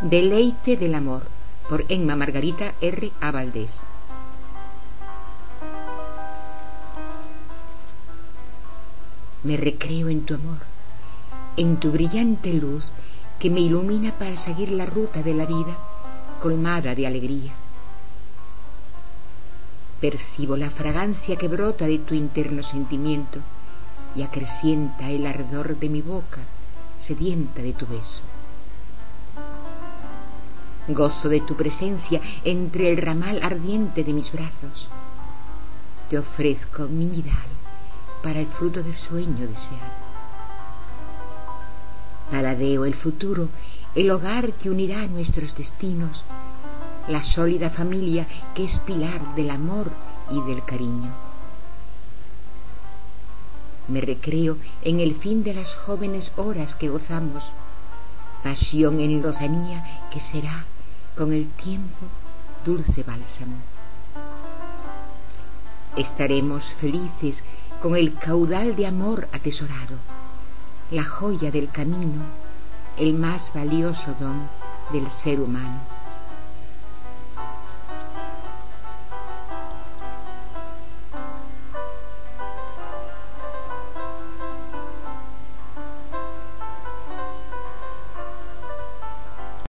Deleite del amor, por Emma Margarita R. A. Valdés. Me recreo en tu amor, en tu brillante luz que me ilumina para seguir la ruta de la vida colmada de alegría. Percibo la fragancia que brota de tu interno sentimiento y acrecienta el ardor de mi boca sedienta de tu beso. Gozo de tu presencia entre el ramal ardiente de mis brazos. Te ofrezco mi nidal para el fruto del sueño deseado. Paladeo el futuro, el hogar que unirá nuestros destinos, la sólida familia que es pilar del amor y del cariño. Me recreo en el fin de las jóvenes horas que gozamos, pasión en lozanía que será con el tiempo dulce bálsamo. Estaremos felices con el caudal de amor atesorado, la joya del camino, el más valioso don del ser humano.